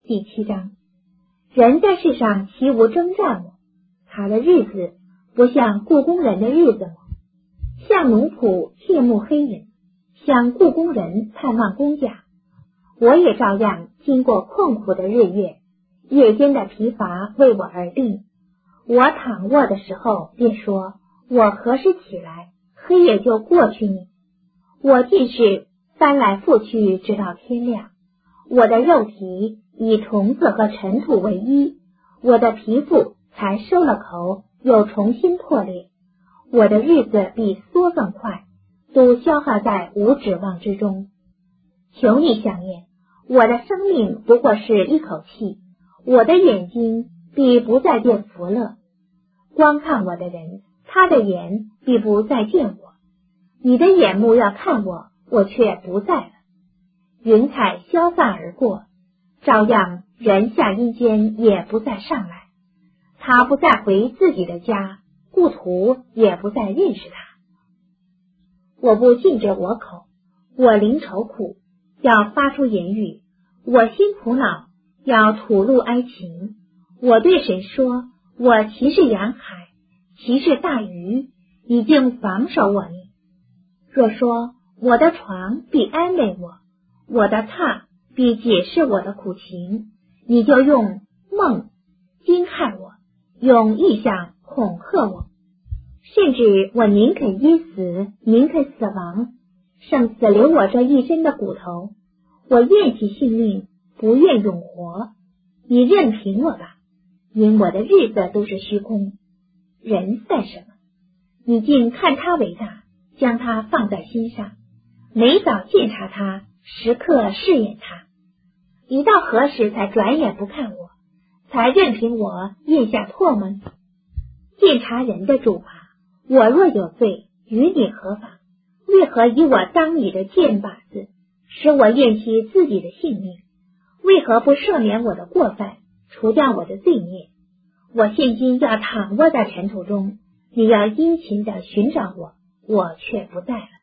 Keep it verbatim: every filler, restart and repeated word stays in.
第七章，人在世上其无征战么？他的日子不像故宫人的日子么？像奴仆切慕黑人，像故宫人盼望工价。我也照样经过困苦的日月，夜间的疲乏为我而定。我躺卧的时候便说，我何时起来，黑夜就过去呢？我竟是翻来覆去直到天亮。我的肉体以虫子和尘土为衣，我的皮肤才收了口，又重新破裂。我的日子比梭更快，都消耗在无指望之中。求你想念，我的生命不过是一口气，我的眼睛必不再见福乐。观看我的人，他的眼必不再见我。你的眼目要看我，我却不在了。云彩消散而过，照样人下阴间也不再上来。他不再回自己的家，故土也不再认识他。我不禁着我口，我灵愁苦，要发出言语；我心苦恼，要吐露哀情。我对神说，我岂是洋海，岂是大鱼，你竟防守我呢？若说我的床必安慰我，我的榻必解释我的苦情，你就用梦惊害我，用异象恐吓我。甚至我宁肯一死，宁肯死亡，胜死留我这一身的骨头。我厌弃性命，不愿永活。你任凭我吧，因我的日子都是虚空。人算什么？你竟看他为大，将他放在心上，每早检查他，时刻试验他。你到何时才转眼不看我，才任凭我咽下唾沫？检查人的主啊，我若有罪，与你何妨？为何以我当你的箭靶子，使我厌弃自己的性命？为何不赦免我的过犯，除掉我的罪孽？我现今要躺卧在尘土中，你要殷勤地寻找我，我却不在了。